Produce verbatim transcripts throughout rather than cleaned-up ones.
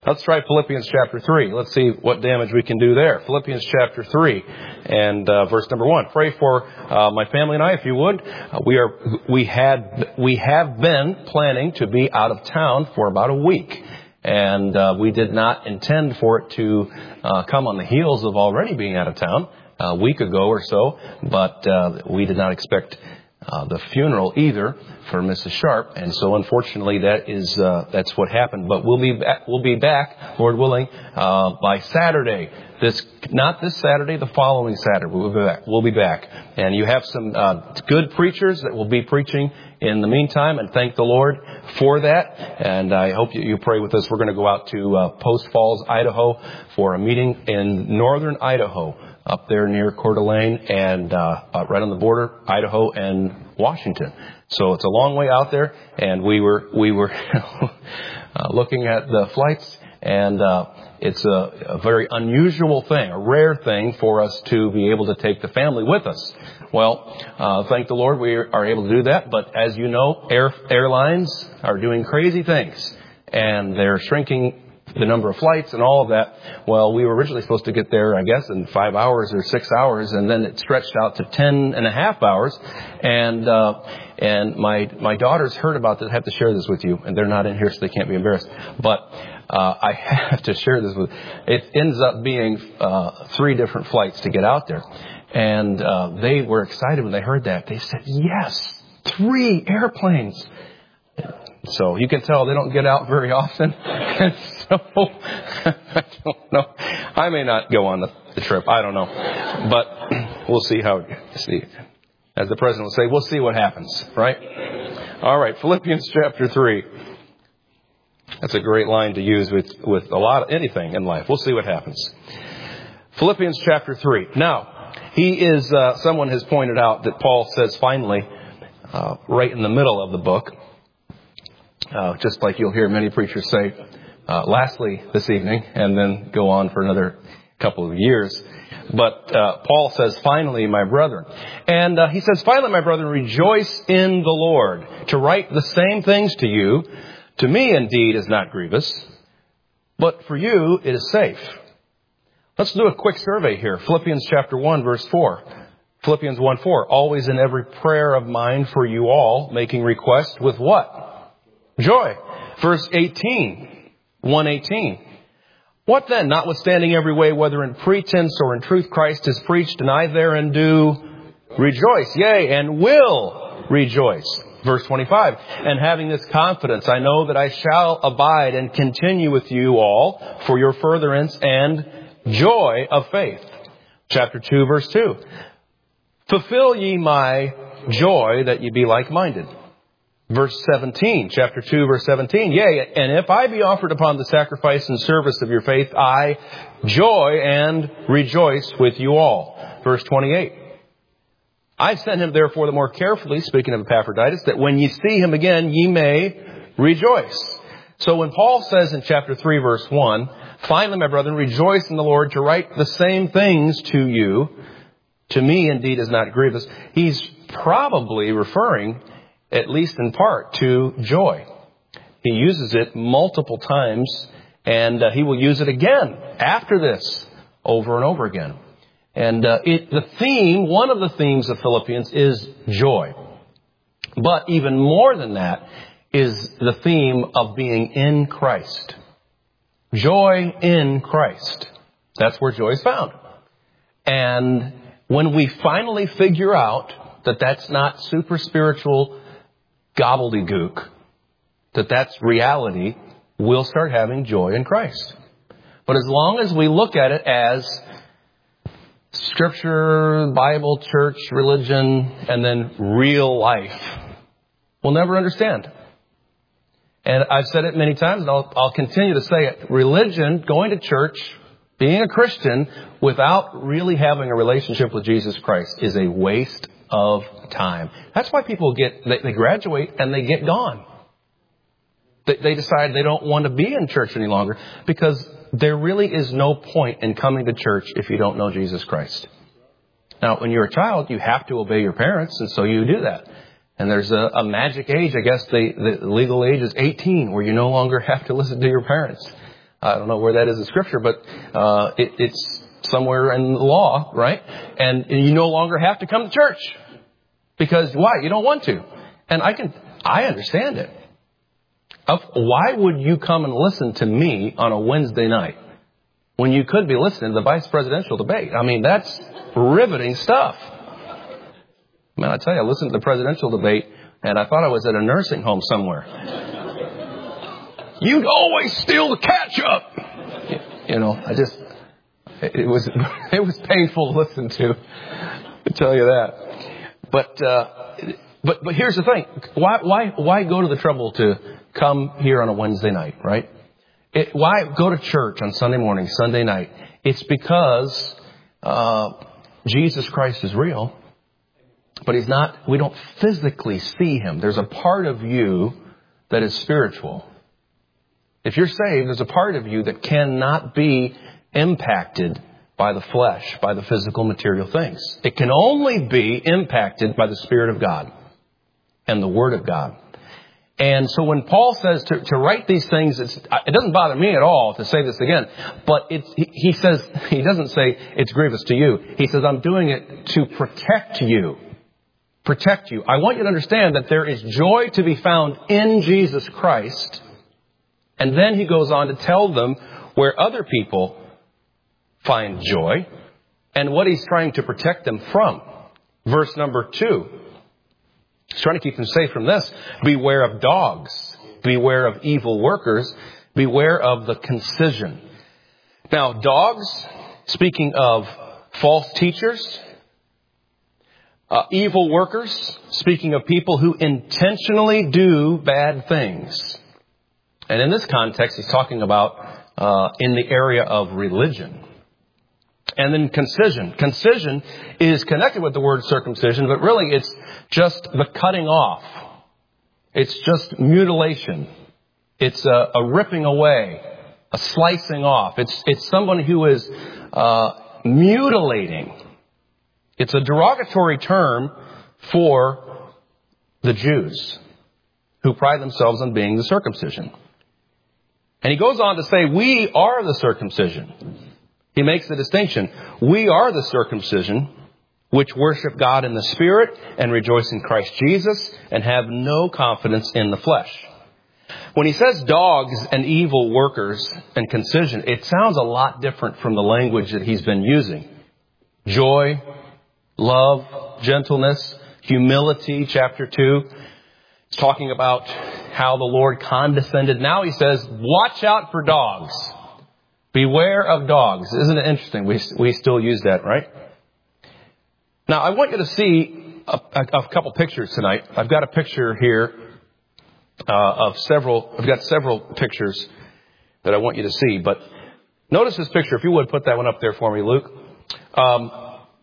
Let's try Philippians chapter three. Let's see what damage we can do there. Philippians chapter three and uh, verse number one. Pray for uh, my family and I, if you would. Uh, we are we had we have been planning to be out of town for about a week, and uh, we did not intend for it to uh, come on the heels of already being out of town a week ago or so. But uh, we did not expect Uh, the funeral either for Missus Sharp, and so unfortunately that is uh, that's what happened. But we'll be back, we'll be back, Lord willing, uh, by Saturday. This not this Saturday, the following Saturday. We'll be back. We'll be back, and you have some uh, good preachers that will be preaching in the meantime, and thank the Lord for that. And I hope you, you pray with us. We're going to go out to uh, Post Falls, Idaho, for a meeting in northern Idaho, up there near Coeur d'Alene and uh, uh, right on the border, Idaho and Washington. So it's a long way out there, and we were we were uh, looking at the flights, and uh, it's a, a very unusual thing, a rare thing for us to be able to take the family with us. Well, uh, thank the Lord we are able to do that. But as you know, air, airlines are doing crazy things, and they're shrinking the number of flights and all of that. Well, we were originally supposed to get there, I guess, in five hours or six hours, and then it stretched out to ten and a half hours. And uh, and my my daughters heard about this. I have to share this with you, and they're not in here, so they can't be embarrassed. But uh, I have to share this with. It ends up being uh, three different flights to get out there, and uh, they were excited when they heard that. They said, "Yes, three airplanes." So you can tell they don't get out very often. And so I don't know. I may not go on the, the trip. I don't know. But we'll see how, see, as the president will say, we'll see what happens, right? All right. Philippians chapter three. That's a great line to use with, with a lot of anything in life. We'll see what happens. Philippians chapter three. Now, he is, uh, someone has pointed out that Paul says finally, uh, right in the middle of the book, Uh, just like you'll hear many preachers say, uh, lastly this evening, and then go on for another couple of years. But uh, Paul says, finally, my brethren. And uh, he says, finally, my brethren, rejoice in the Lord. To write the same things to you, to me indeed is not grievous, but for you it is safe. Let's do a quick survey here. Philippians chapter one, verse four. Philippians one four. Always in every prayer of mine for you all, making request with what? Joy. Verse eighteen, one eighteen. What then? Notwithstanding every way, whether in pretense or in truth, Christ is preached, and I therein do rejoice, yea, and will rejoice. Verse twenty-five. And having this confidence, I know that I shall abide and continue with you all for your furtherance and joy of faith. Chapter two, verse two. Fulfill ye my joy that ye be like-minded. Verse seventeen, chapter two, verse seventeen. Yea, and if I be offered upon the sacrifice and service of your faith, I joy and rejoice with you all. Verse twenty-eight. I sent him therefore the more carefully, speaking of Epaphroditus, that when ye see him again, ye may rejoice. So when Paul says in chapter three, verse one, finally, my brethren, rejoice in the Lord, to write the same things to you, to me indeed is not grievous, he's probably referring, at least in part, to joy. He uses it multiple times, and uh, he will use it again after this, over and over again. And uh, it, the theme, one of the themes of Philippians is joy. But even more than that is the theme of being in Christ. Joy in Christ. That's where joy is found. And when we finally figure out that that's not super spiritual gobbledygook, that that's reality, we'll start having joy in Christ. But as long as we look at it as Scripture, Bible, church, religion, and then real life, we'll never understand. And I've said it many times, and I'll, I'll continue to say it. Religion, going to church, being a Christian, without really having a relationship with Jesus Christ is a waste of time. That's why people get, they, they graduate and they get gone. They, they decide they don't want to be in church any longer, because there really is no point in coming to church if you don't know Jesus Christ. Now, when you're a child, you have to obey your parents, and so you do that. And there's a, a magic age, I guess the, the legal age is eighteen, where you no longer have to listen to your parents. I don't know where that is in Scripture, but uh, it, it's somewhere in the law, right? And you no longer have to come to church. Because why? You don't want to. And I can, I understand it. Why would you come and listen to me on a Wednesday night when you could be listening to the vice presidential debate? I mean, that's riveting stuff. Man, I tell you, I listened to the presidential debate and I thought I was at a nursing home somewhere. You'd always steal the ketchup. You know, I just, it was, it was painful to listen to. I tell you that. But, uh, but, but here's the thing. Why, why, why go to the trouble to come here on a Wednesday night, right? It, why go to church on Sunday morning, Sunday night? It's because, uh, Jesus Christ is real, but he's not, we don't physically see him. There's a part of you that is spiritual. If you're saved, there's a part of you that cannot be impacted by the flesh, by the physical material things. It can only be impacted by the Spirit of God and the Word of God. And so when Paul says to, to write these things, it's, it doesn't bother me at all to say this again, but it's, he, he says, he doesn't say it's grievous to you. He says, I'm doing it to protect you. Protect you. I want you to understand that there is joy to be found in Jesus Christ. And then he goes on to tell them where other people find joy and what he's trying to protect them from. Verse number two. He's trying to keep them safe from this. Beware of dogs. Beware of evil workers. Beware of the concision. Now, dogs, speaking of false teachers, uh, evil workers, speaking of people who intentionally do bad things. And in this context, he's talking about uh, in the area of religion. And then concision. Concision is connected with the word circumcision, but really it's just the cutting off. It's just mutilation. It's a, a ripping away, a slicing off. It's it's someone who is uh, mutilating. It's a derogatory term for the Jews who pride themselves on being the circumcision. And he goes on to say, we are the circumcision. He makes the distinction. We are the circumcision which worship God in the Spirit and rejoice in Christ Jesus and have no confidence in the flesh. When he says dogs and evil workers and concision, it sounds a lot different from the language that he's been using. Joy, love, gentleness, humility, chapter two. He's talking about how the Lord condescended. Now he says, watch out for dogs. Beware of dogs. Isn't it interesting? We we still use that, right? Now, I want you to see a, a, a couple pictures tonight. I've got a picture here uh, of several. I've got several pictures that I want you to see. But notice this picture. If you would, put that one up there for me, Luke. Um,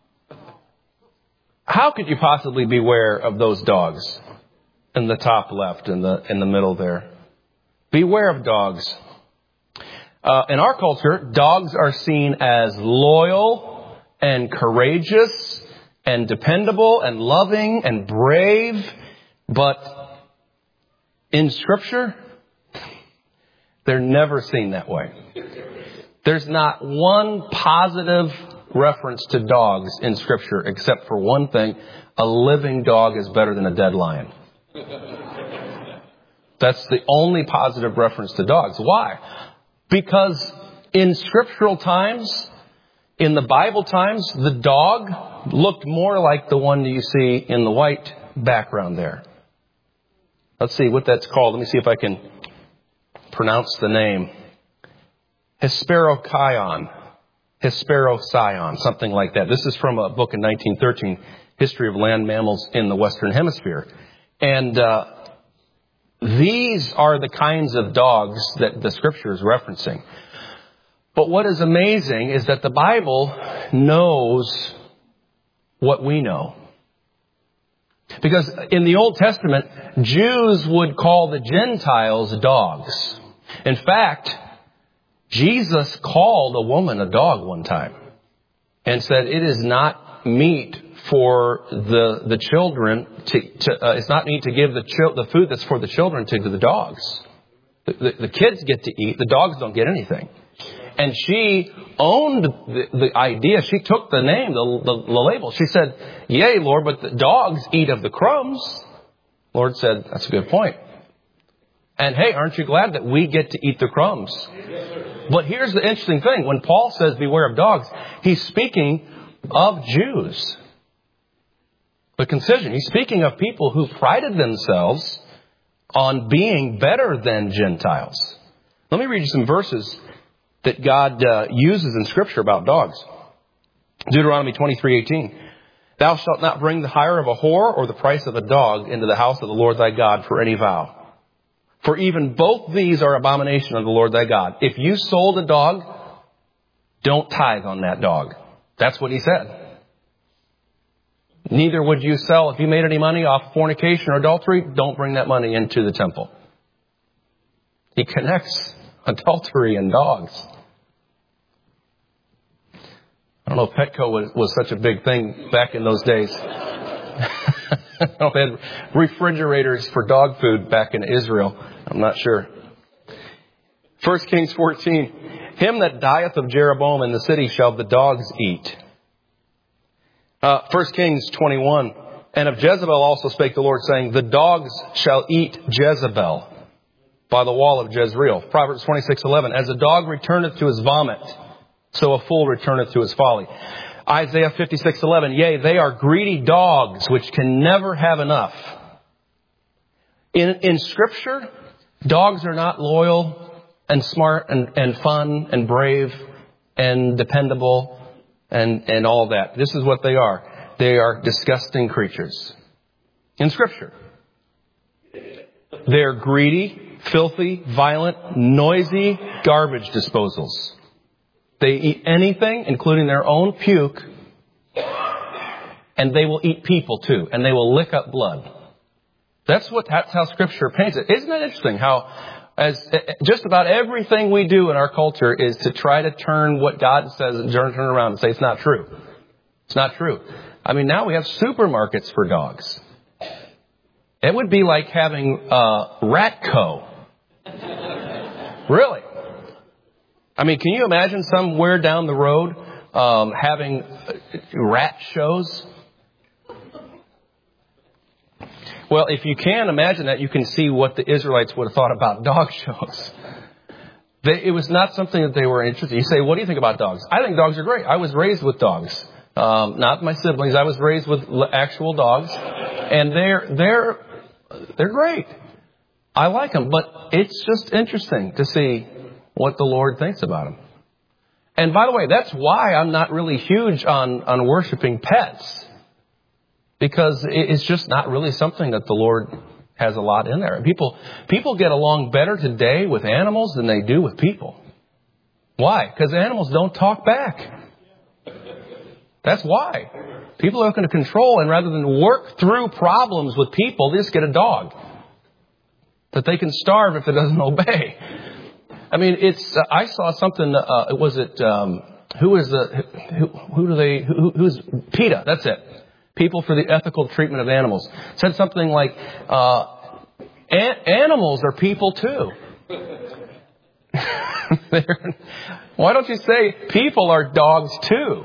how could you possibly beware of those dogs in the top left, in the in the middle there? Beware of dogs. Uh, in our culture, dogs are seen as loyal and courageous and dependable and loving and brave. But in Scripture, they're never seen that way. There's not one positive reference to dogs in Scripture except for one thing. A living dog is better than a dead lion. That's the only positive reference to dogs. Why? Because in scriptural times, in the Bible times, the dog looked more like the one that you see in the white background there. Let's see what that's called. Let me see if I can pronounce the name. Hesperocyon. Hesperocyon, something like that. This is from a book in nineteen thirteen, History of Land Mammals in the Western Hemisphere. And uh these are the kinds of dogs that the Scripture is referencing. But what is amazing is that the Bible knows what we know. Because in the Old Testament, Jews would call the Gentiles dogs. In fact, Jesus called a woman a dog one time and said it is not meat for the the children to, to uh, it's not need to give the chil- the food that's for the children to the dogs. The, the, the kids get to eat. The dogs don't get anything. And she owned the, the idea. She took the name, the, the, the label. She said, yea, Lord, but the dogs eat of the crumbs. Lord said, that's a good point. And hey, aren't you glad that we get to eat the crumbs? But here's the interesting thing. When Paul says beware of dogs, he's speaking of Jews. But concision, he's speaking of people who prided themselves on being better than Gentiles. Let me read you some verses that God uh, uses in Scripture about dogs. Deuteronomy twenty-three eighteen. Thou shalt not bring the hire of a whore or the price of a dog into the house of the Lord thy God for any vow. For even both these are abomination unto the Lord thy God. If you sold a dog, don't tithe on that dog. That's what he said. Neither would you sell, if you made any money off fornication or adultery, don't bring that money into the temple. He connects adultery and dogs. I don't know if Petco was, was such a big thing back in those days. I don't know if they had refrigerators for dog food back in Israel. I'm not sure. First Kings fourteen. Him that dieth of Jeroboam in the city shall the dogs eat. Uh, First Kings twenty-one. And of Jezebel also spake the Lord, saying, the dogs shall eat Jezebel by the wall of Jezreel. Proverbs twenty-six eleven. As a dog returneth to his vomit, so a fool returneth to his folly. Isaiah fifty-six eleven. Yea, they are greedy dogs, which can never have enough. In, in Scripture, dogs are not loyal and smart and, and fun and brave and dependable and, and all that. This is what they are. They are disgusting creatures. In Scripture. They're greedy, filthy, violent, noisy garbage disposals. They eat anything, including their own puke, and they will eat people too, and they will lick up blood. That's what that's how Scripture paints it. Isn't it interesting how as just about everything we do in our culture is to try to turn what God says and turn, turn around and say it's not true. It's not true. I mean, now we have supermarkets for dogs. It would be like having uh, Ratco. Really. I mean, can you imagine somewhere down the road um, having rat shows? Well, if you can imagine that, you can see what the Israelites would have thought about dog shows. They, it was not something that they were interested in. You say, what do you think about dogs? I think dogs are great. I was raised with dogs. Um, not my siblings. I was raised with actual dogs. And they're, they're, they're great. I like them. But it's just interesting to see what the Lord thinks about them. And by the way, that's why I'm not really huge on, on worshiping pets. Because it's just not really something that the Lord has a lot in there. People, people get along better today with animals than they do with people. Why? Because animals don't talk back. That's why. People are looking to control, and rather than work through problems with people, they just get a dog that they can starve if it doesn't obey. I mean, it's. Uh, I saw something. Uh, was it? Um, who is the? Who, who do they? Who, who's PETA? That's it. People for the Ethical Treatment of Animals. Said something like, uh, an- animals are people too. Why don't you say people are dogs too?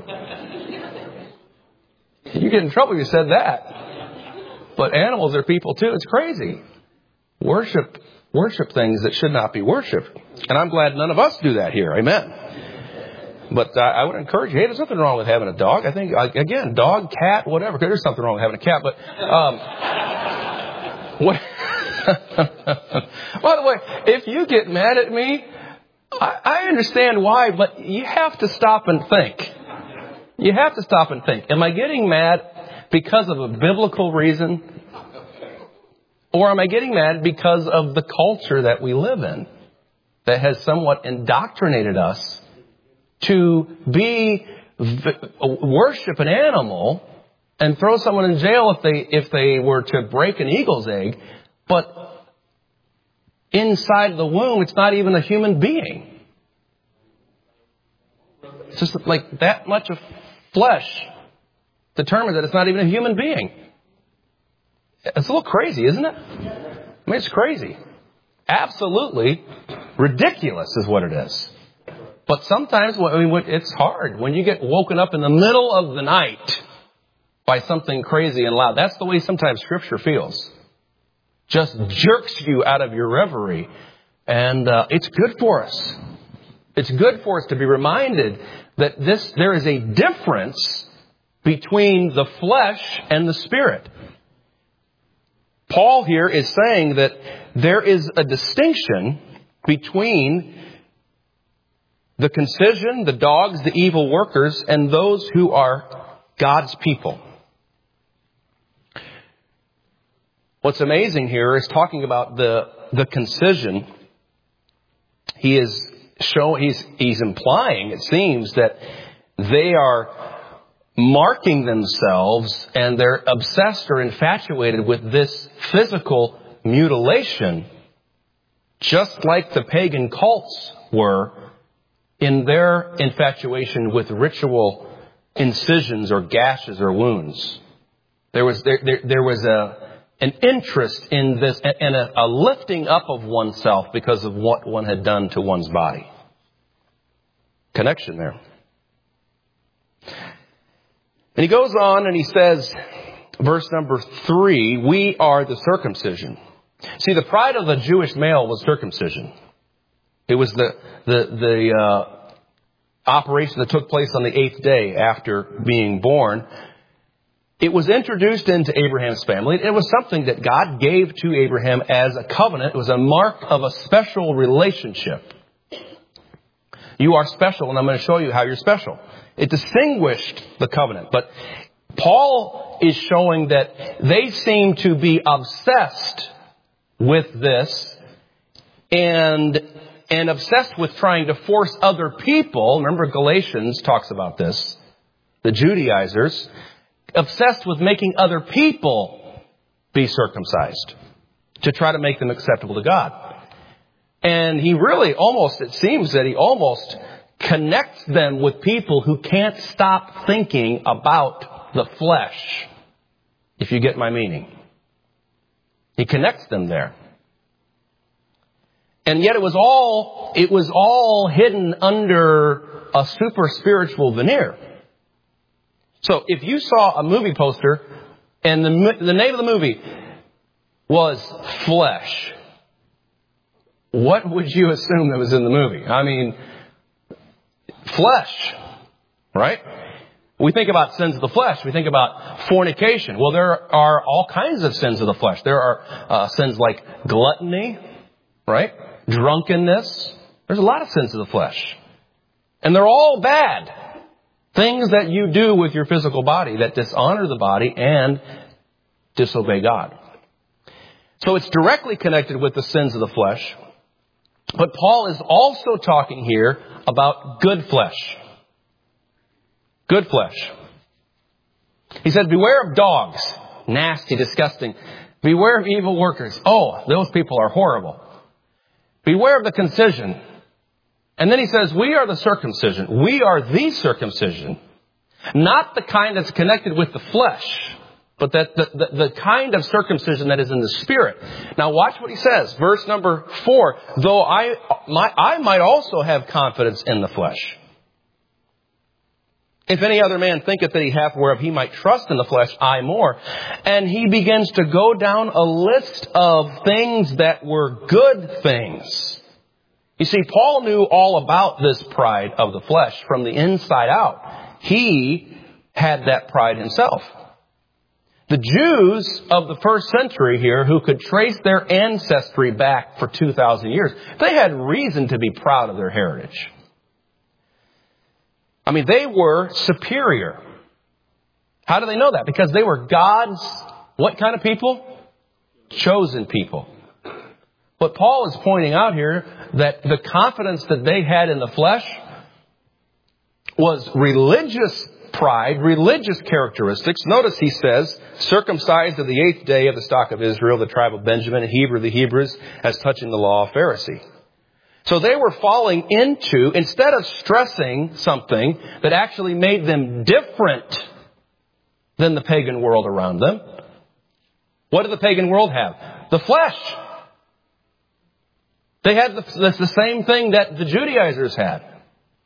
You get in trouble if you said that. But animals are people too. It's crazy. Worship, worship things that should not be worshipped. And I'm glad none of us do that here. Amen. But uh, I would encourage you, hey, there's nothing wrong with having a dog. I think, again, dog, cat, whatever. There's something wrong with having a cat. But, um, what, by the way, if you get mad at me, I, I understand why, but you have to stop and think. You have to stop and think. Am I getting mad because of a biblical reason? Or am I getting mad because of the culture that we live in that has somewhat indoctrinated us to be worship an animal and throw someone in jail if they if they were to break an eagle's egg, but inside the womb it's not even a human being. It's just like that much of flesh determines that it's not even a human being. It's a little crazy, isn't it? I mean, it's crazy. Absolutely ridiculous is what it is. But sometimes, I mean, it's hard. When you get woken up in the middle of the night by something crazy and loud, that's the way sometimes Scripture feels. Just jerks you out of your reverie. And uh, it's good for us. It's good for us to be reminded that this there is a difference between the flesh and the Spirit. Paul here is saying that there is a distinction between the concision, the dogs, the evil workers, and those who are God's people. What's amazing here is talking about the, the concision. He is show, he's, he's implying, it seems, that they are marking themselves and they're obsessed or infatuated with this physical mutilation, just like the pagan cults were in their infatuation with ritual incisions or gashes or wounds. There was there there, there was a an interest in this and a, a lifting up of oneself because of what one had done to one's body. Connection there. And he goes on and he says, verse number three, we are the circumcision. See, the pride of the Jewish male was circumcision. It was the the the uh, operation that took place on the eighth day after being born. It was introduced into Abraham's family. It was something that God gave to Abraham as a covenant. It was a mark of a special relationship. You are special, and I'm going to show you how you're special. It distinguished the covenant. But Paul is showing that they seem to be obsessed with this and and obsessed with trying to force other people. Remember, Galatians talks about this. The Judaizers, obsessed with making other people be circumcised to try to make them acceptable to God. And he really almost, it seems that he almost connects them with people who can't stop thinking about the flesh, if you get my meaning. He connects them there. And yet it was all, it was all hidden under a super spiritual veneer. So if you saw a movie poster and the, the name of the movie was Flesh, what would you assume that was in the movie? I mean, flesh, right? We think about sins of the flesh. We think about fornication. Well, there are all kinds of sins of the flesh. There are uh, sins like gluttony, right? Drunkenness. There's a lot of sins of the flesh. And they're all bad. Things that you do with your physical body that dishonor the body and disobey God. So it's directly connected with the sins of the flesh. But Paul is also talking here about good flesh. Good flesh. He said, beware of dogs. Nasty, disgusting. Beware of evil workers. Oh, those people are horrible. Beware of the concision. And then he says, we are the circumcision. We are the circumcision. Not the kind that's connected with the flesh, but that the, the, the kind of circumcision that is in the Spirit. Now watch what he says. Verse number four. Though I, my, I might also have confidence in the flesh. If any other man thinketh that he hath whereof he might trust in the flesh, I more. And he begins to go down a list of things that were good things. You see, Paul knew all about this pride of the flesh from the inside out. He had that pride himself. The Jews of the first century here, who could trace their ancestry back for two thousand years, they had reason to be proud of their heritage. I mean, they were superior. How do they know that? Because they were God's, what kind of people? Chosen people. But Paul is pointing out here that the confidence that they had in the flesh was religious pride, religious characteristics. Notice he says, circumcised of the eighth day of the stock of Israel, the tribe of Benjamin, a Hebrew of the Hebrews, as touching the law of Pharisee. So they were falling into, instead of stressing something that actually made them different than the pagan world around them, what did the pagan world have? The flesh. They had the, the same thing that the Judaizers had.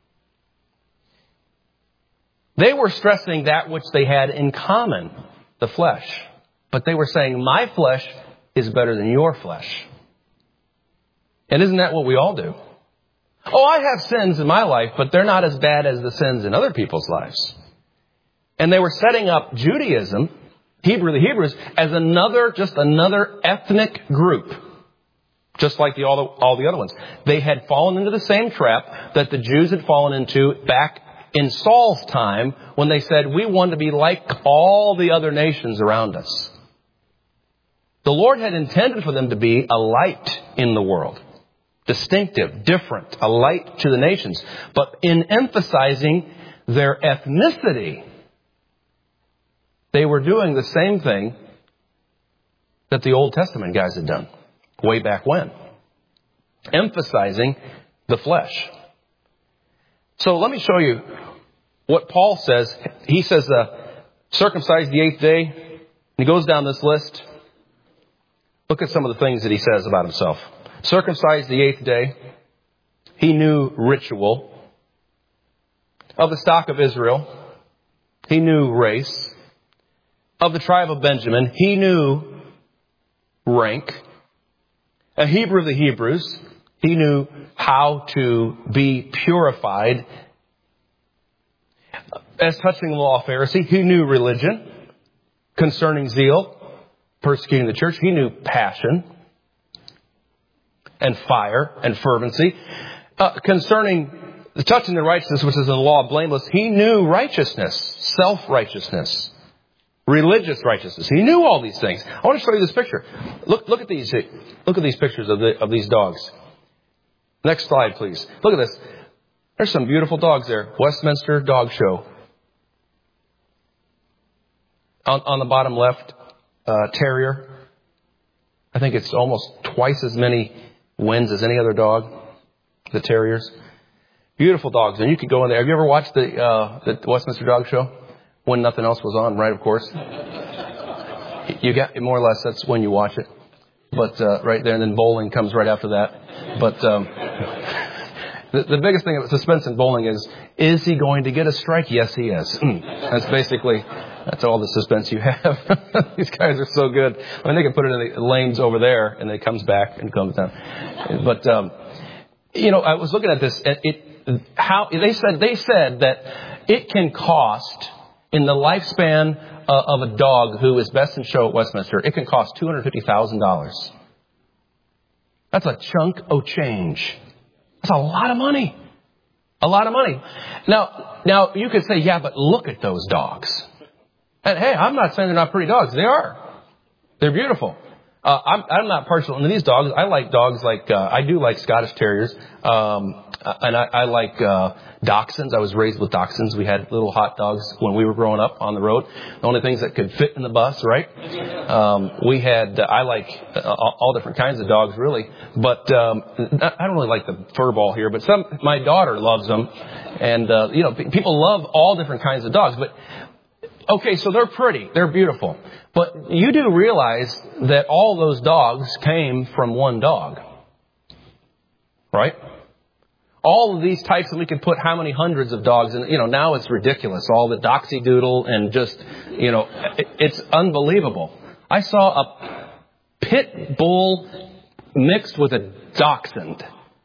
They were stressing that which they had in common, the flesh. But they were saying, my flesh is better than your flesh. And isn't that what we all do? Oh, I have sins in my life, but they're not as bad as the sins in other people's lives. And they were setting up Judaism, Hebrew, the Hebrews, as another, just another ethnic group. Just like the, all, the, all the other ones. They had fallen into the same trap that the Jews had fallen into back in Saul's time when they said, we want to be like all the other nations around us. The Lord had intended for them to be a light in the world. Distinctive, different, a light to the nations. But in emphasizing their ethnicity, they were doing the same thing that the Old Testament guys had done way back when. Emphasizing the flesh. So let me show you what Paul says. He says, uh, circumcise the eighth day. And he goes down this list. Look at some of the things that he says about himself. Circumcise the eighth day. He knew ritual. Of the stock of Israel. He knew race. Of the tribe of Benjamin. He knew rank. A Hebrew of the Hebrews. He knew how to be purified. As touching the law of Pharisee, he knew religion. Concerning zeal, persecuting the church, he knew passion and fire and fervency. Uh, concerning the touching the righteousness, which is in the law of blameless, he knew righteousness, self-righteousness, religious righteousness. He knew all these things. I want to show you this picture. Look, look at these. Look at these pictures of the, of these dogs. Next slide, please. Look at this. There's some beautiful dogs there. Westminster Dog Show. On, on the bottom left, uh, terrier. I think it's almost twice as many wins as any other dog. The terriers. Beautiful dogs. And you could go in there. Have you ever watched the, uh, the Westminster Dog Show? When nothing else was on, right, of course. You get, more or less, that's when you watch it. But, uh, right there, and then bowling comes right after that. But, um, the, the biggest thing about suspense in bowling is, is he going to get a strike? Yes, he is. That's basically, that's all the suspense you have. These guys are so good. I mean, they can put it in the lanes over there, and it comes back and comes down. But, um, you know, I was looking at this, and it, how, they said, they said that it can cost, in the lifespan uh, of a dog who is best in show at Westminster, it can cost two hundred fifty thousand dollars. That's a chunk of change. That's a lot of money. A lot of money. Now, now you could say, yeah, but look at those dogs. And hey, I'm not saying they're not pretty dogs. They are. They're beautiful. Uh, I'm, I'm not partial into these dogs. I like dogs like, uh, I do like Scottish Terriers. Um, and I, I like, uh, Dachshunds. I was raised with Dachshunds. We had little hot dogs when we were growing up on the road. The only things that could fit in the bus, right? Um, we had, uh, I like uh, all different kinds of dogs, really. But, um, I don't really like the fur ball here, but some, my daughter loves them. And, uh, you know, p- people love all different kinds of dogs. But, okay, so they're pretty. They're beautiful. But you do realize that all those dogs came from one dog. Right? All of these types that we could put how many hundreds of dogs in, you know, now it's ridiculous. All the doxy doodle and just, you know, it, it's unbelievable. I saw a pit bull mixed with a dachshund.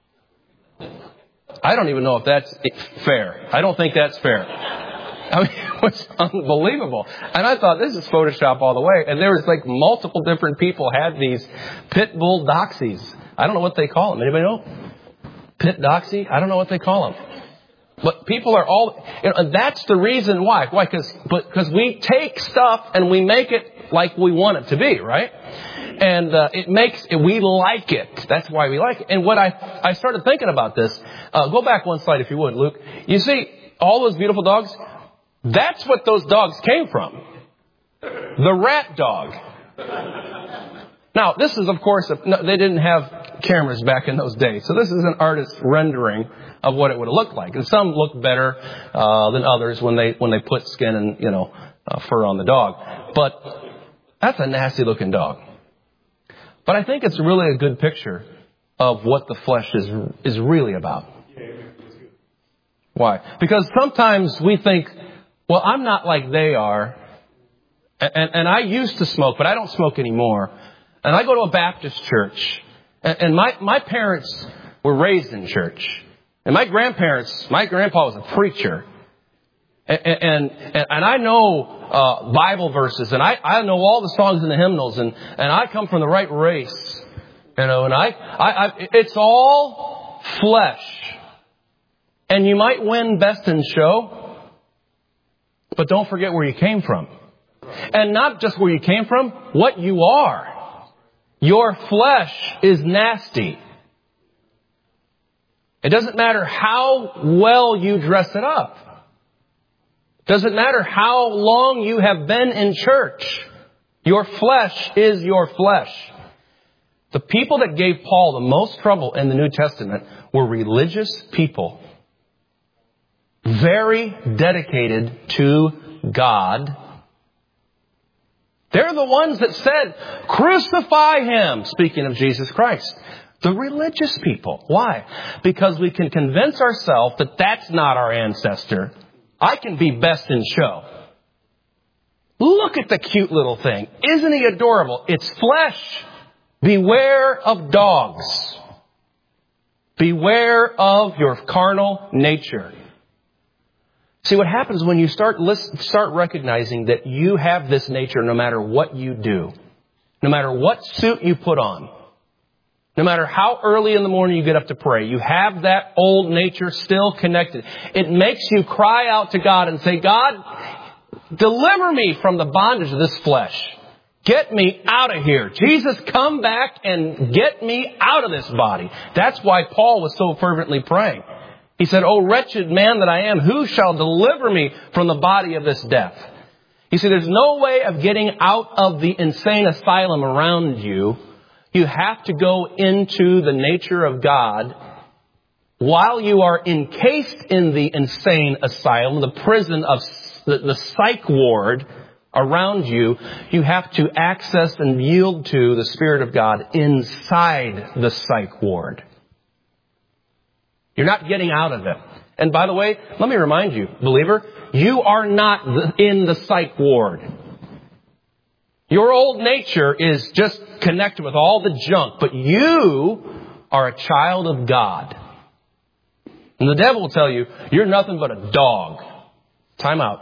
I don't even know if that's fair. I don't think that's fair. I mean, it was unbelievable. And I thought, this is Photoshop all the way. And there was like multiple different people had these pit bull doxies. I don't know what they call them. Anybody know? Pit doxy? I don't know what they call them. But people are all, you know, that's the reason why. Why? Because because we take stuff and we make it like we want it to be, right? And uh, it makes, we like it. That's why we like it. And what I, I started thinking about this, uh, go back one slide if you would, Luke. You see, all those beautiful dogs, that's what those dogs came from. The rat dog. Now, this is, of course, a, no, they didn't have cameras back in those days. So this is an artist's rendering of what it would have looked like. And some look better uh, than others when they when they put skin and, you know, uh, fur on the dog. But that's a nasty looking dog. But I think it's really a good picture of what the flesh is is really about. Why? Because sometimes we think well, I'm not like they are. And, and I used to smoke, but I don't smoke anymore. And I go to a Baptist church. And, and my, my parents were raised in church. And my grandparents, my grandpa was a preacher. And, and, and, and I know uh, Bible verses. And I, I know all the songs in the hymnals. And, and I come from the right race. You know, and I, I, I it's all flesh. And you might win best in show. But don't forget where you came from. And not just where you came from, what you are. Your flesh is nasty. It doesn't matter how well you dress it up. It doesn't matter how long you have been in church. Your flesh is your flesh. The people that gave Paul the most trouble in the New Testament were religious people. Very dedicated to God. They're the ones that said, crucify him, speaking of Jesus Christ. The religious people. Why? Because we can convince ourselves that that's not our ancestor. I can be best in show. Look at the cute little thing. Isn't he adorable? It's flesh. Beware of dogs. Beware of your carnal nature. See, what happens when you start listen, start recognizing that you have this nature no matter what you do, no matter what suit you put on, no matter how early in the morning you get up to pray, you have that old nature still connected. It makes you cry out to God and say, God, deliver me from the bondage of this flesh. Get me out of here. Jesus, come back and get me out of this body. That's why Paul was so fervently praying. He said, "O wretched man that I am, who shall deliver me from the body of this death?" You see, there's no way of getting out of the insane asylum around you. You have to go into the nature of God while you are encased in the insane asylum, the prison of the, the psych ward around you. You have to access and yield to the Spirit of God inside the psych ward. You're not getting out of it. And by the way, let me remind you, believer, you are not in the psych ward. Your old nature is just connected with all the junk, but you are a child of God. And the devil will tell you, you're nothing but a dog. Time out.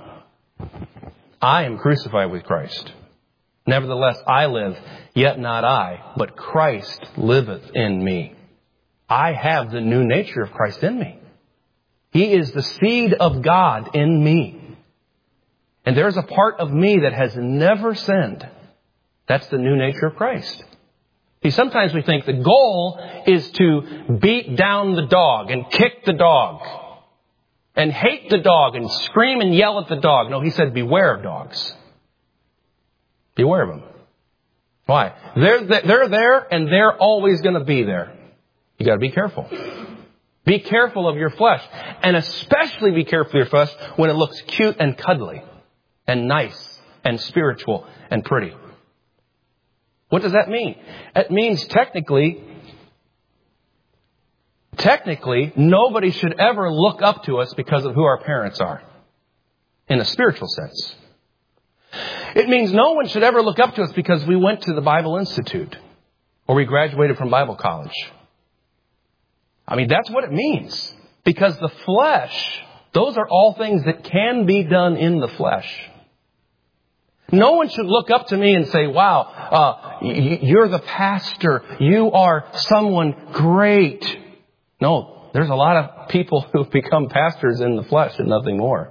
I am crucified with Christ. Nevertheless, I live, yet not I, but Christ liveth in me. I have the new nature of Christ in me. He is the seed of God in me. And there's a part of me that has never sinned. That's the new nature of Christ. See, sometimes we think the goal is to beat down the dog and kick the dog and hate the dog and scream and yell at the dog. No, he said, beware of dogs. Beware of them. Why? They're, they're there and they're always going to be there. You got to be careful. Be careful of your flesh. And especially be careful of your flesh when it looks cute and cuddly and nice and spiritual and pretty. What does that mean? It means technically, technically, nobody should ever look up to us because of who our parents are. In a spiritual sense. It means no one should ever look up to us because we went to the Bible Institute or we graduated from Bible college. I mean, that's what it means. Because the flesh, those are all things that can be done in the flesh. No one should look up to me and say, wow, uh, you're the pastor. You are someone great. No, there's a lot of people who've become pastors in the flesh and nothing more.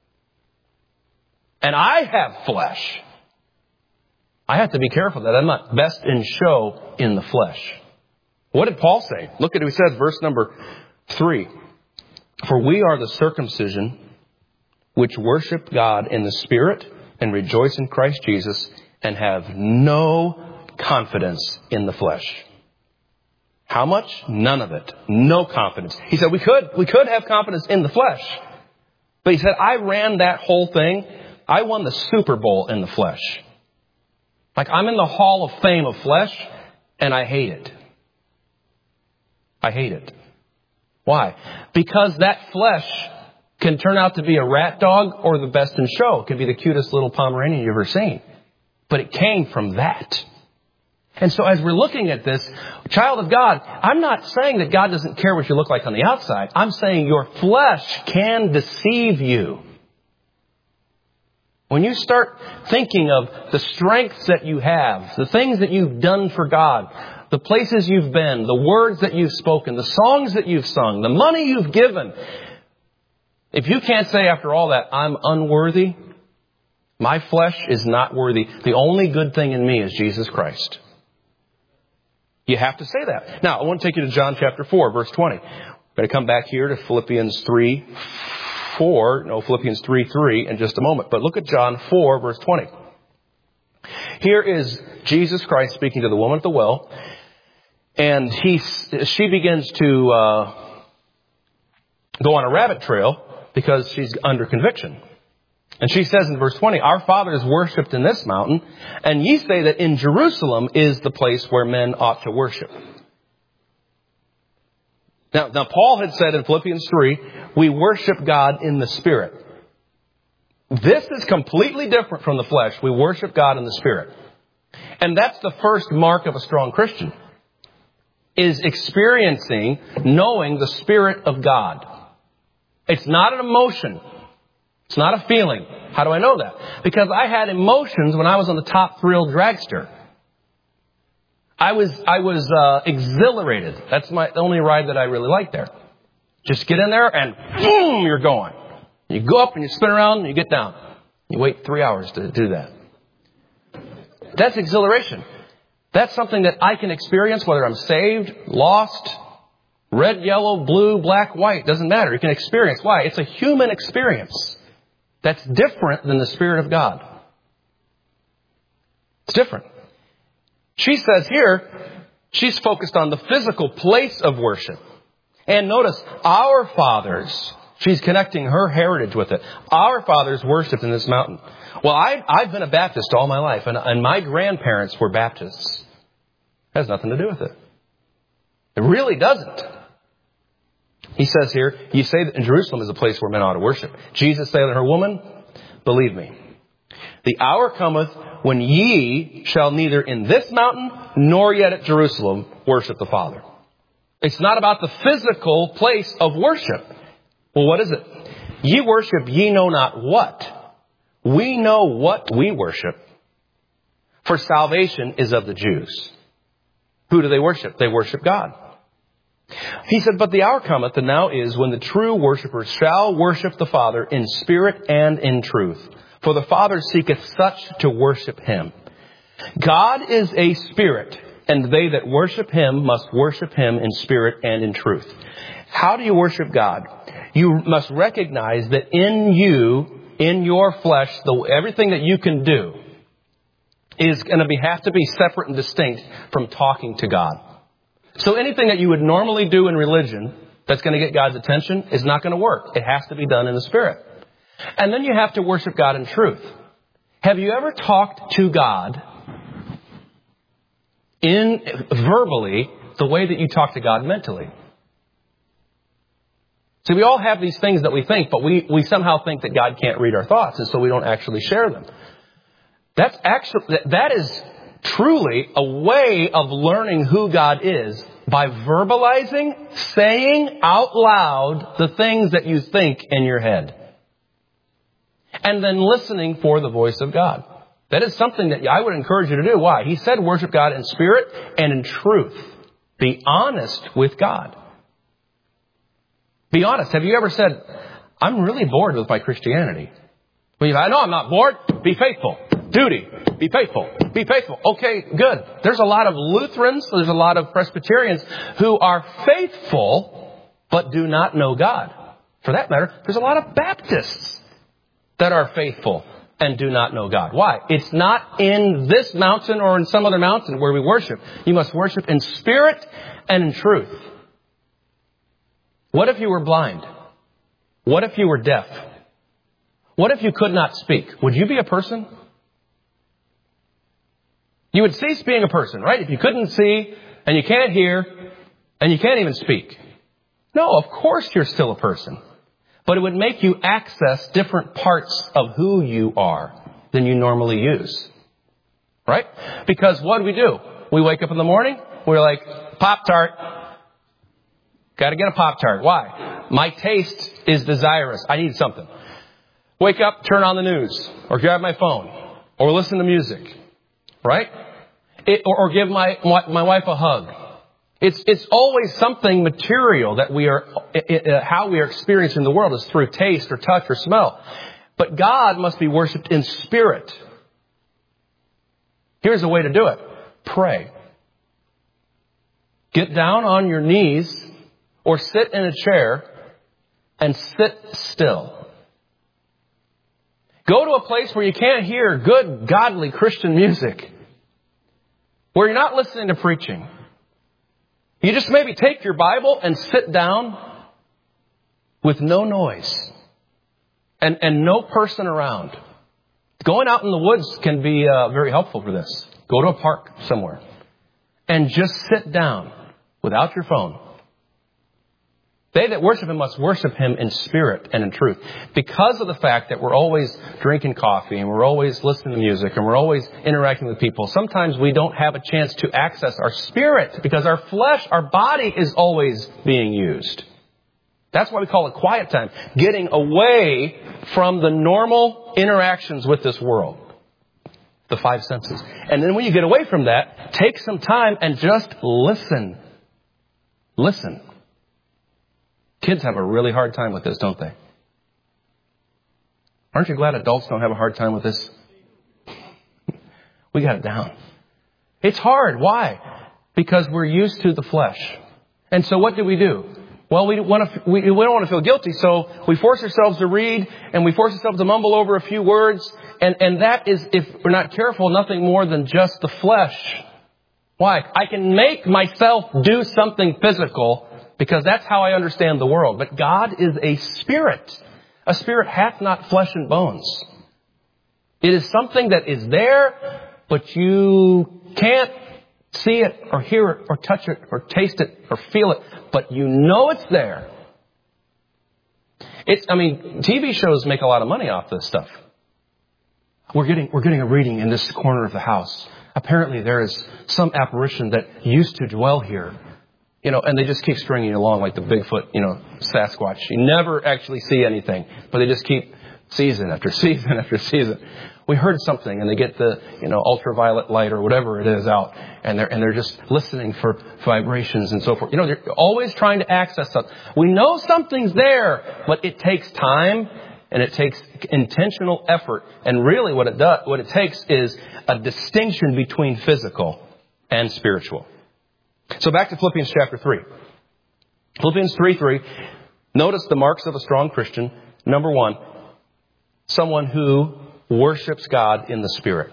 And I have flesh. I have to be careful that I'm not best in show in the flesh. What did Paul say? Look at what he says, verse number three. For we are the circumcision which worship God in the Spirit and rejoice in Christ Jesus and have no confidence in the flesh. How much? None of it. No confidence. He said we could, we could have confidence in the flesh. But he said, I ran that whole thing. I won the Super Bowl in the flesh. Like I'm in the Hall of Fame of flesh and I hate it. I hate it. Why? Because that flesh can turn out to be a rat dog or the best in show. It could be the cutest little Pomeranian you've ever seen. But it came from that. And so as we're looking at this, child of God, I'm not saying that God doesn't care what you look like on the outside. I'm saying your flesh can deceive you. When you start thinking of the strengths that you have, the things that you've done for God, the places you've been, the words that you've spoken, the songs that you've sung, the money you've given, if you can't say after all that, I'm unworthy, my flesh is not worthy. The only good thing in me is Jesus Christ. You have to say that. Now, I want to take you to John chapter four, verse twenty. We're going to come back here to Philippians three, four, no, Philippians three, three in just a moment. But look at John four, verse twenty. Here is Jesus Christ speaking to the woman at the well. And he, she begins to uh, go on a rabbit trail because she's under conviction. And she says in verse twenty, our fathers worshipped in this mountain, and ye say that in Jerusalem is the place where men ought to worship. Now, now Paul had said in Philippians three, we worship God in the Spirit. This is completely different from the flesh. We worship God in the Spirit. And that's the first mark of a strong Christian, is experiencing, knowing the Spirit of God. It's not an emotion. It's not a feeling. How do I know that? Because I had emotions when I was on the Top Thrill dragster. I was I was uh, exhilarated. That's my the only ride that I really like there. Just get in there and boom, you're going. You go up and you spin around and you get down. You wait three hours to do that. That's exhilaration. That's something that I can experience whether I'm saved, lost, red, yellow, blue, black, white. Doesn't matter. You can experience. Why? It's a human experience. That's different than the Spirit of God. It's different. She says here, she's focused on the physical place of worship. And notice, our fathers, she's connecting her heritage with it. Our fathers worshipped in this mountain. Well, I, I've been a Baptist all my life, and, and my grandparents were Baptists. It has nothing to do with it. It really doesn't. He says here, you say that in Jerusalem is a place where men ought to worship. Jesus said to her, woman, believe me, the hour cometh when ye shall neither in this mountain nor yet at Jerusalem worship the Father. It's not about the physical place of worship. Well, what is it? Ye worship ye know not what. We know what we worship. For salvation is of the Jews. Who do they worship? They worship God. He said, but the hour cometh, and now is, when the true worshippers shall worship the Father in spirit and in truth. For the Father seeketh such to worship Him. God is a spirit, and they that worship Him must worship Him in spirit and in truth. How do you worship God? You must recognize that in you, in your flesh, the, everything that you can do is going to be, have to be separate and distinct from talking to God. So anything that you would normally do in religion that's going to get God's attention is not going to work. It has to be done in the Spirit. And then you have to worship God in truth. Have you ever talked to God in verbally the way that you talk to God mentally? See, we all have these things that we think, but we, we somehow think that God can't read our thoughts, and so we don't actually share them. That's actually, that is truly a way of learning who God is by verbalizing, saying out loud the things that you think in your head. And then listening for the voice of God. That is something that I would encourage you to do. Why? He said worship God in spirit and in truth. Be honest with God. Be honest. Have you ever said, I'm really bored with my Christianity? Well, I know I'm not bored. Be faithful. Duty. Be faithful. Be faithful. Okay, good. There's a lot of Lutherans, there's a lot of Presbyterians who are faithful but do not know God. For that matter, there's a lot of Baptists that are faithful and do not know God. Why? It's not in this mountain or in some other mountain where we worship. You must worship in spirit and in truth. What if you were blind? What if you were deaf? What if you could not speak? Would you be a person? You would cease being a person, right? If you couldn't see and you can't hear and you can't even speak. No, of course you're still a person. but it would make you access different parts of who you are than you normally use. Right? Because what do we do? We wake up in the morning, we're like, Pop-Tart. Got to get a Pop-Tart. Why? My taste is desirous. I need something. Wake up, turn on the news, or grab my phone, or listen to music. Right? It, or, or give my, my wife a hug. It's, it's always something material that we are, it, uh, how we are experiencing the world is through taste or touch or smell. But God must be worshipped in spirit. Here's a way to do it. Pray. Get down on your knees or sit in a chair and sit still. Go to a place where you can't hear good, godly Christian music. Where you're not listening to preaching. You just maybe take your Bible and sit down with no noise and, and no person around. Going out in the woods can be uh, very helpful for this. Go to a park somewhere and just sit down without your phone. They that worship Him must worship Him in spirit and in truth. Because of the fact that we're always drinking coffee and we're always listening to music and we're always interacting with people, sometimes we don't have a chance to access our spirit because our flesh, our body is always being used. That's why we call it quiet time. Getting away from the normal interactions with this world. The five senses. And then when you get away from that, take some time and just listen. Listen. Kids have a really hard time with this, don't they? Aren't you glad adults don't have a hard time with this? We got it down. It's hard. Why? Because we're used to the flesh. And so what do we do? Well, we want to, we, we don't want to feel guilty, so we force ourselves to read and we force ourselves to mumble over a few words. And, and that is, if we're not careful, nothing more than just the flesh. Why? I can make myself do something physical because that's how I understand the world. But God is a spirit. A spirit hath not flesh and bones. It is something that is there, but you can't see it or hear it or touch it or taste it or feel it, but you know it's there. It's, I mean, T V shows make a lot of money off this stuff. We're getting, we're getting a reading in this corner of the house. Apparently there is some apparition that used to dwell here. You know, and they just keep stringing you along like the Bigfoot, you know, Sasquatch. You never actually see anything, but they just keep season after season after season. We heard something, and they get the, you know, ultraviolet light or whatever it is out, and they're and they're just listening for vibrations and so forth. You know, they're always trying to access something. We know something's there, but it takes time and it takes intentional effort. And really, what it does, what it takes, is a distinction between physical and spiritual. So back to Philippians chapter three. Philippians three three. Notice the marks of a strong Christian. Number one, someone who worships God in the Spirit.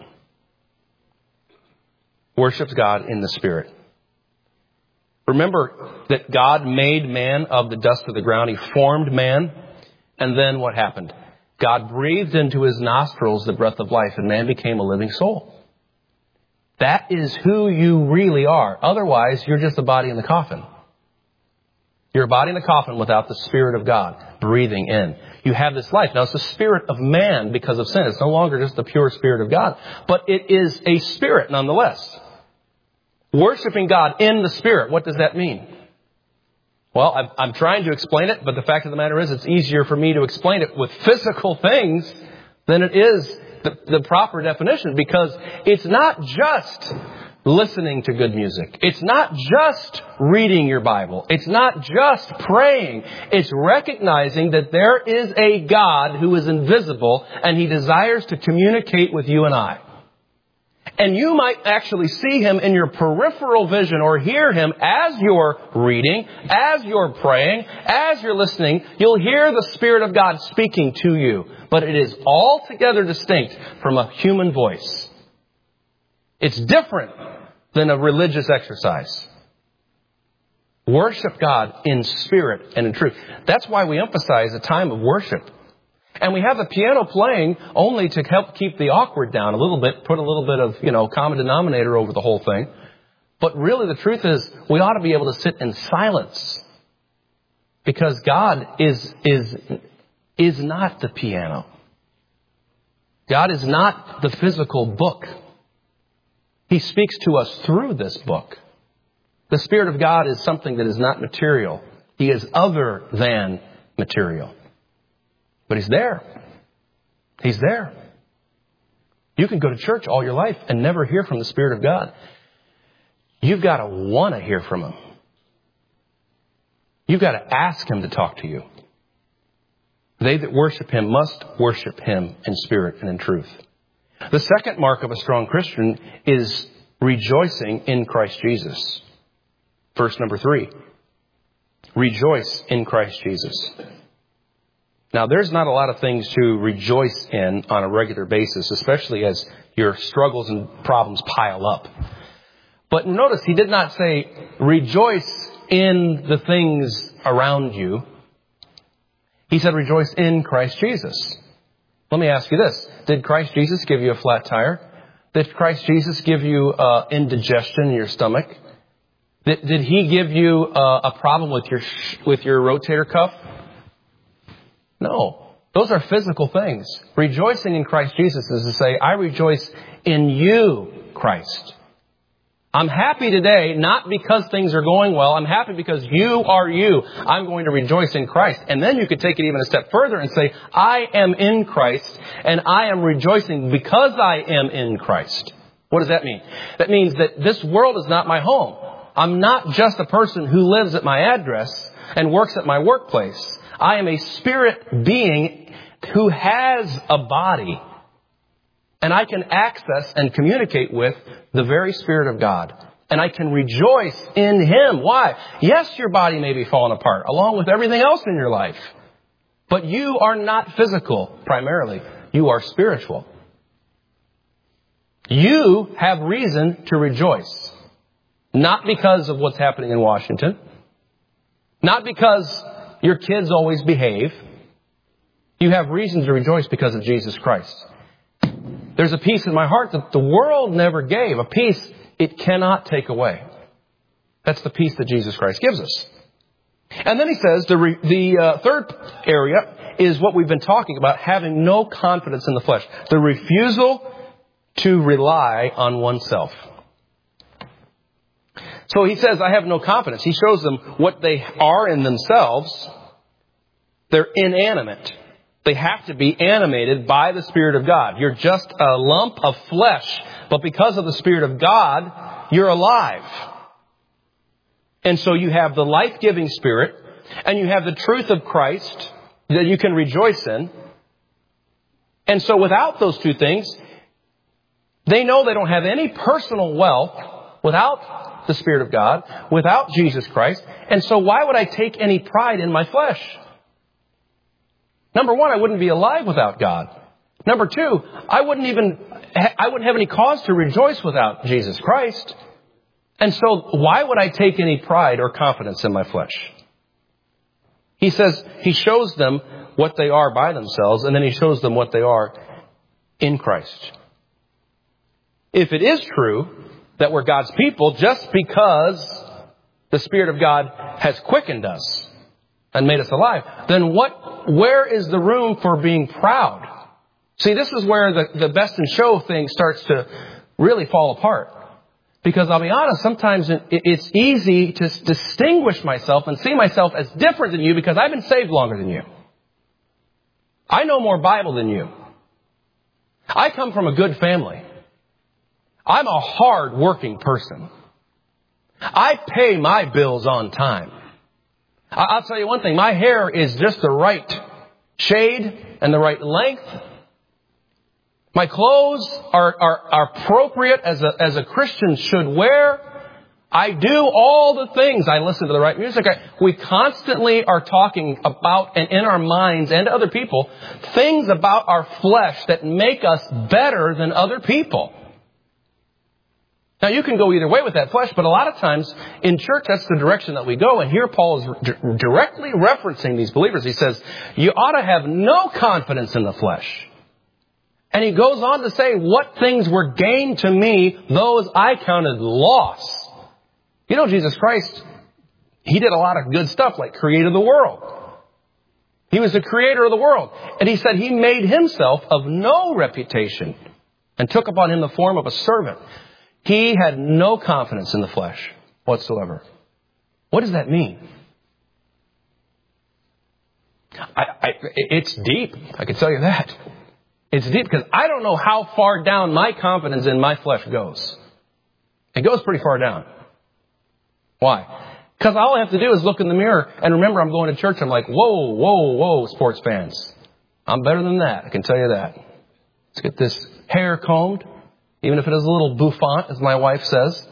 Worships God in the Spirit. Remember that God made man of the dust of the ground. He formed man. And then what happened? God breathed into his nostrils the breath of life, and man became a living soul. That is who you really are. Otherwise, you're just a body in the coffin. You're a body in the coffin without the Spirit of God breathing in. You have this life. Now, it's the spirit of man because of sin. It's no longer just the pure Spirit of God, but it is a spirit nonetheless. Worshipping God in the Spirit. What does that mean? Well, I'm, I'm trying to explain it, but the fact of the matter is it's easier for me to explain it with physical things than it is the, the proper definition, because it's not just listening to good music. It's not just reading your Bible. It's not just praying. It's recognizing that there is a God who is invisible and He desires to communicate with you and I. And you might actually see Him in your peripheral vision or hear Him as you're reading, as you're praying, as you're listening. You'll hear the Spirit of God speaking to you. But it is altogether distinct from a human voice. It's different than a religious exercise. Worship God in spirit and in truth. That's why we emphasize a time of worship. And we have the piano playing only to help keep the awkward down a little bit, put a little bit of, you know, common denominator over the whole thing. But really the truth is we ought to be able to sit in silence, because God is, is is not the piano. God is not the physical book. He speaks to us through this book. The Spirit of God is something that is not material. He is other than material. But He's there. He's there. You can go to church all your life and never hear from the Spirit of God. You've got to want to hear from Him. You've got to ask Him to talk to you. They that worship Him must worship Him in spirit and in truth. The second mark of a strong Christian is rejoicing in Christ Jesus. Verse number three. Rejoice in Christ Jesus. Now, there's not a lot of things to rejoice in on a regular basis, especially as your struggles and problems pile up. But notice he did not say, rejoice in the things around you. He said, rejoice in Christ Jesus. Let me ask you this. Did Christ Jesus give you a flat tire? Did Christ Jesus give you uh, indigestion in your stomach? Did, did He give you uh, a problem with your with your rotator cuff? No. Those are physical things. Rejoicing in Christ Jesus is to say, I rejoice in you, Christ. I'm happy today, not because things are going well. I'm happy because you are you. I'm going to rejoice in Christ. And then you could take it even a step further and say, I am in Christ and I am rejoicing because I am in Christ. What does that mean? That means that this world is not my home. I'm not just a person who lives at my address and works at my workplace. I am a spirit being who has a body. And I can access and communicate with the very Spirit of God. And I can rejoice in Him. Why? Yes, your body may be falling apart, along with everything else in your life. But you are not physical, primarily. You are spiritual. You have reason to rejoice. Not because of what's happening in Washington. Not because your kids always behave. You have reason to rejoice because of Jesus Christ. There's a peace in my heart that the world never gave. A peace it cannot take away. That's the peace that Jesus Christ gives us. And then he says the, re, the uh, third area is what we've been talking about, having no confidence in the flesh. The refusal to rely on oneself. So he says, I have no confidence. He shows them what they are in themselves. They're inanimate. They have to be animated by the Spirit of God. You're just a lump of flesh, but because of the Spirit of God, you're alive. And so you have the life-giving Spirit, and you have the truth of Christ that you can rejoice in. And so without those two things, they know they don't have any personal wealth without the Spirit of God, without Jesus Christ. And so why would I take any pride in my flesh? Number one, I wouldn't be alive without God. Number two, I wouldn't even, I wouldn't have any cause to rejoice without Jesus Christ. And so why would I take any pride or confidence in my flesh? He says, he shows them what they are by themselves, and then he shows them what they are in Christ. If it is true that we're God's people just because the Spirit of God has quickened us and made us alive, then what, where is the room for being proud? See, this is where the, the best in show thing starts to really fall apart. Because I'll be honest, sometimes it, it's easy to distinguish myself and see myself as different than you because I've been saved longer than you. I know more Bible than you. I come from a good family. I'm a hard-working person. I pay my bills on time. I'll tell you one thing. My hair is just the right shade and the right length. My clothes are, are, are appropriate as a, as a Christian should wear. I do all the things. I listen to the right music. I, we constantly are talking about, and in our minds and to other people, things about our flesh that make us better than other people. Now, you can go either way with that flesh, but a lot of times in church, that's the direction that we go. And here Paul is d- directly referencing these believers. He says, you ought to have no confidence in the flesh. And he goes on to say, what things were gained to me, those I counted loss. You know, Jesus Christ, He did a lot of good stuff, like created the world. He was the creator of the world. And he said he made himself of no reputation and took upon him the form of a servant. He had no confidence in the flesh whatsoever. What does that mean? I, I, it's deep. I can tell you that. It's deep because I don't know how far down my confidence in my flesh goes. It goes pretty far down. Why? Because all I have to do is look in the mirror and remember I'm going to church. I'm like, whoa, whoa, whoa, sports fans. I'm better than that. I can tell you that. Let's get this hair combed, even if it is a little bouffant, as my wife says.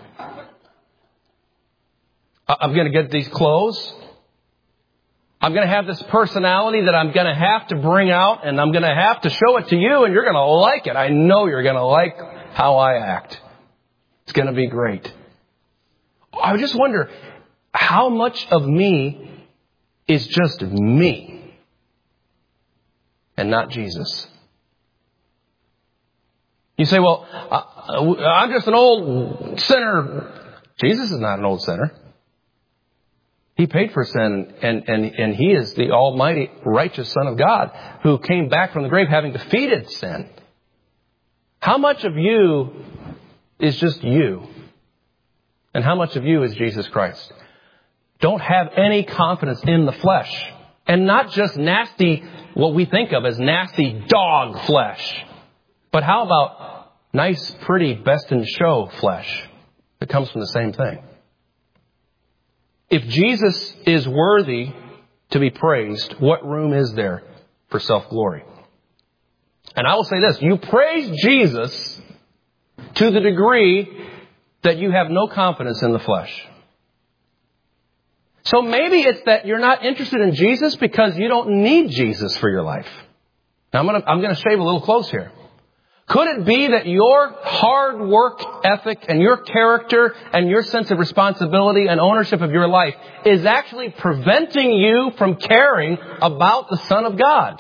I'm going to get these clothes. I'm going to have this personality that I'm going to have to bring out, and I'm going to have to show it to you, and you're going to like it. I know you're going to like how I act. It's going to be great. I just wonder, how much of me is just me and not Jesus? You say, well, I'm just an old sinner. Jesus is not an old sinner. He paid for sin, and, and, and He is the almighty righteous Son of God who came back from the grave having defeated sin. How much of you is just you? And how much of you is Jesus Christ? Don't have any confidence in the flesh. And not just nasty, what we think of as nasty dog flesh. But how about nice, pretty, best in show flesh that comes from the same thing? If Jesus is worthy to be praised, what room is there for self-glory? And I will say this, you praise Jesus to the degree that you have no confidence in the flesh. So maybe it's that you're not interested in Jesus because you don't need Jesus for your life. Now I'm going to, I'm going to shave a little close here. Could it be that your hard work ethic and your character and your sense of responsibility and ownership of your life is actually preventing you from caring about the Son of God?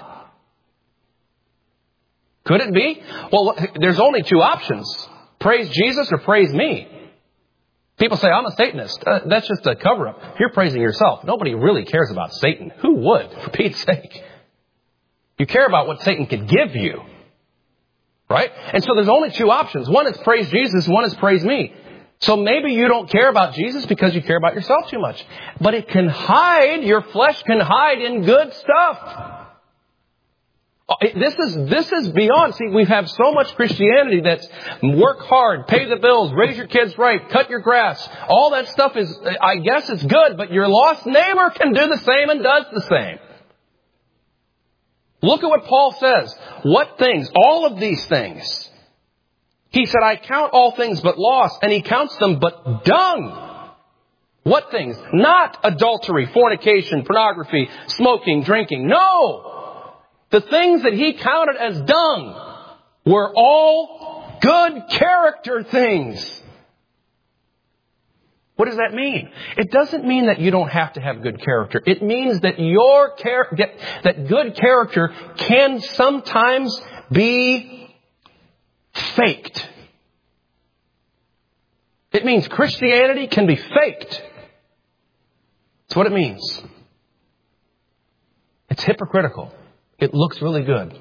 Could it be? Well, there's only two options. Praise Jesus or praise me. People say, I'm a Satanist. Uh, that's just a cover-up. You're praising yourself. Nobody really cares about Satan. Who would, for Pete's sake? You care about what Satan could give you. Right? And so there's only two options. One is praise Jesus. One is praise me. So maybe you don't care about Jesus because you care about yourself too much. But it can hide, your flesh can hide in good stuff. This is, this is beyond. See, we have so much Christianity that's work hard, pay the bills, raise your kids right, cut your grass. All that stuff is, I guess it's good, but your lost neighbor can do the same and does the same. Look at what Paul says. What things? All of these things. He said, I count all things but loss, and he counts them but dung. What things? Not adultery, fornication, pornography, smoking, drinking. No! The things that he counted as dung were all good character things. What does that mean? It doesn't mean that you don't have to have good character. It means that your char- that good character can sometimes be faked. It means Christianity can be faked. That's what it means. It's hypocritical. It looks really good.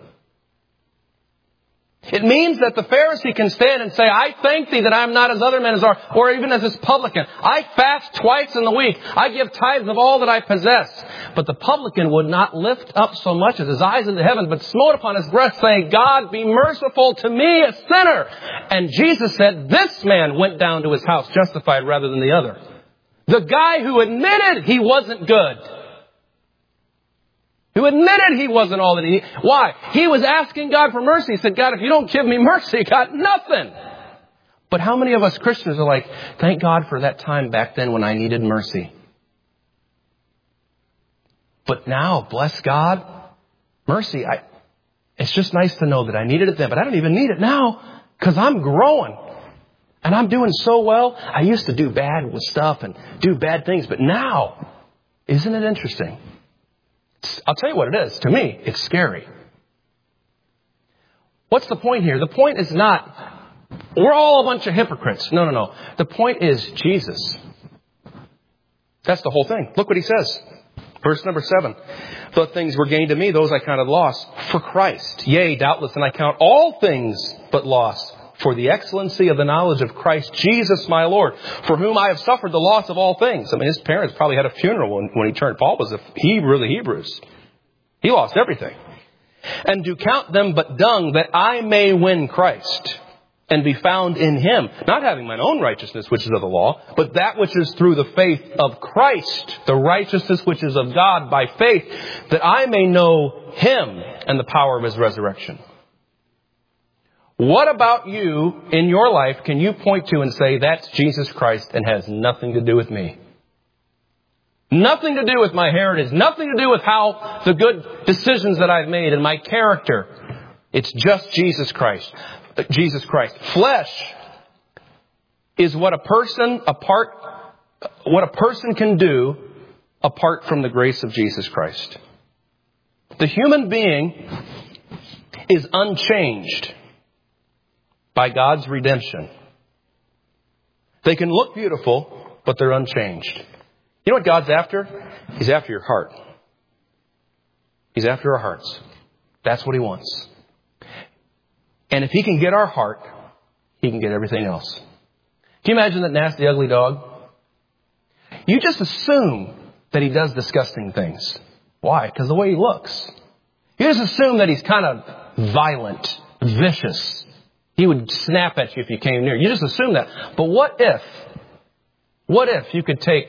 It means that the Pharisee can stand and say, I thank thee that I am not as other men as are, or even as this publican. I fast twice in the week. I give tithes of all that I possess. But the publican would not lift up so much as his eyes into heaven, but smote upon his breast, saying, God, be merciful to me, a sinner. And Jesus said, this man went down to his house justified rather than the other. The guy who admitted he wasn't good. Who admitted he wasn't all that he needed. Why? He was asking God for mercy. He said, God, if you don't give me mercy, I got nothing. But how many of us Christians are like, thank God for that time back then when I needed mercy. But now, bless God, mercy, I, it's just nice to know that I needed it then, but I don't even need it now because I'm growing. And I'm doing so well. I used to do bad with stuff and do bad things, but now, isn't it interesting? I'll tell you what it is. To me, it's scary. What's the point here? The point is not, we're all a bunch of hypocrites. No, no, no. The point is Jesus. That's the whole thing. Look what he says. Verse number seven. The things were gained to me, those I counted loss for Christ. Yea, doubtless, and I count all things but loss for the excellency of the knowledge of Christ Jesus my Lord, for whom I have suffered the loss of all things. I mean, his parents probably had a funeral when, when he turned. Paul was a Hebrew of the Hebrews. He lost everything. And do count them but dung, that I may win Christ and be found in him, not having mine own righteousness, which is of the law, but that which is through the faith of Christ, the righteousness which is of God by faith, that I may know him and the power of his resurrection. What about you in your life can you point to and say, that's Jesus Christ and has nothing to do with me? Nothing to do with my heritage. Nothing to do with how the good decisions that I've made and my character. It's just Jesus Christ. Jesus Christ. Flesh is what a person apart, what a person can do apart from the grace of Jesus Christ. The human being is unchanged by God's redemption. They can look beautiful, but they're unchanged. You know what God's after? He's after your heart. He's after our hearts. That's what he wants. And if he can get our heart, he can get everything else. Can you imagine that nasty, ugly dog? You just assume that he does disgusting things. Why? Because the way he looks. You just assume that he's kind of violent, vicious. He would snap at you if you came near. You just assume that. But what if, what if you could take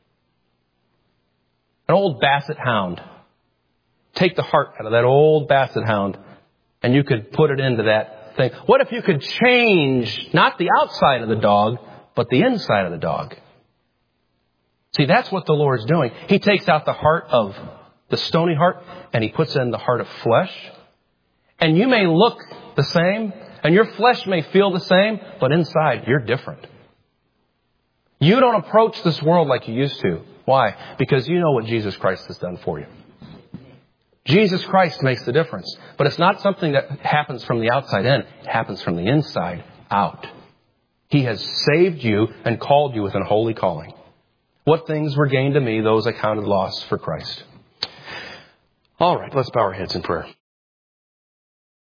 an old basset hound, take the heart out of that old basset hound, and you could put it into that thing? What if you could change not the outside of the dog, but the inside of the dog? See, that's what the Lord's doing. He takes out the heart of the stony heart, and he puts in the heart of flesh. And you may look the same, and your flesh may feel the same, but inside, you're different. You don't approach this world like you used to. Why? Because you know what Jesus Christ has done for you. Jesus Christ makes the difference. But it's not something that happens from the outside in. It happens from the inside out. He has saved you and called you with an holy calling. What things were gained to me, those I counted loss for Christ. All right, let's bow our heads in prayer.